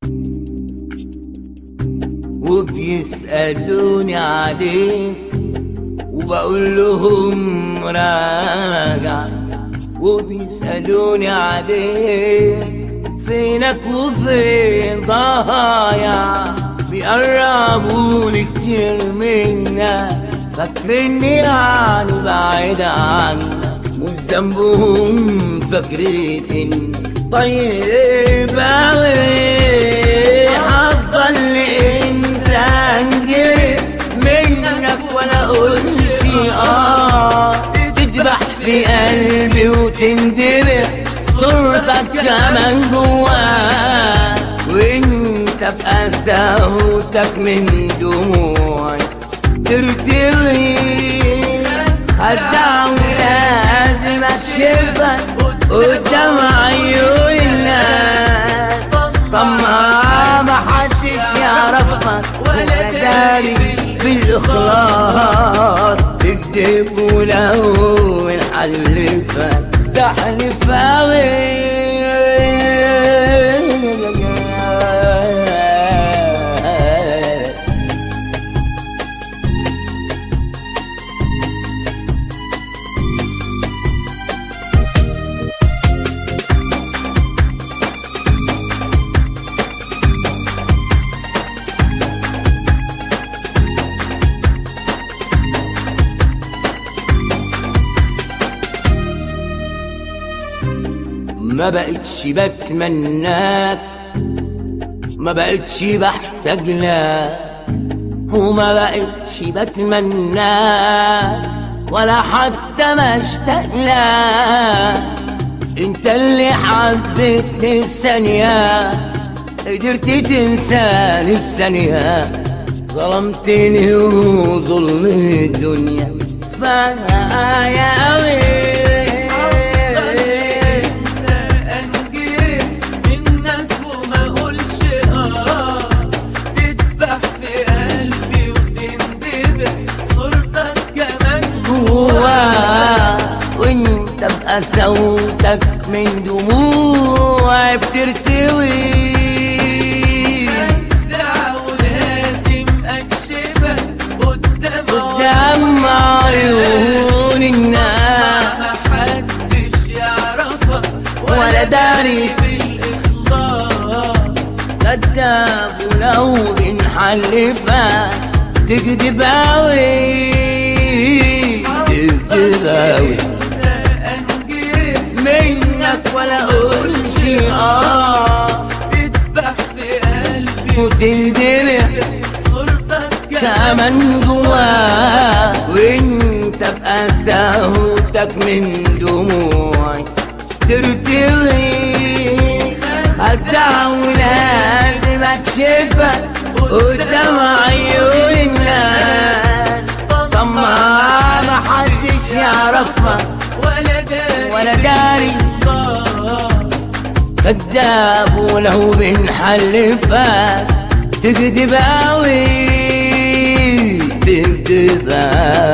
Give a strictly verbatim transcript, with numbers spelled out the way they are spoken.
وبيسألوني عليك وبقول لهم راجع، وبيسألوني عليك فينك وفين ضايع. بيقربوني كتير منك فاكرني يعني بعيد عنك، مش ذنبهم فاكرين انك طيب اوي. هفضل انت انجري منك ولا اقولش اه، تذبح في قلبي وتندبح صورتك كمان جواك، وانت بقساوتك من دموعي ترتوي. خدع ولازم اكشفك قدام عيون الناس، طمع محدش يعرفك ولا داري بالاخلاص. تكذب ولو نحلفك تحلف اوي. ما بقتش بتمناك، ما بقتش بحتاج لك، وما بقتش بتمناك ولا حتى مشتاق لك. انت اللي حبيتني في ثانية، قدرت تنساني في ثانية، ظلمتني وظلم الدنيا كفاية اوي. وانت بقساوتك من دموعي بترتوي. خدع ولازم اكشفك قدام قدام عيون الناس، محدش يعرفك ولا داري بالاخلاص. كداب ولو بنحلفك تكدب اوي، تكدب اوي منك ولا اقولش اه، تذبح في قلبي وتندبح صورتك كمان جواك، وانت بقساوتك من دموعي ترتوي. خدع ولازم اكشفك قدام عيون الناس، طمع محدش يعرفك ولا داري ولا داري. كداب ولو بنحلفك تكدب اوي، تكدب اوي.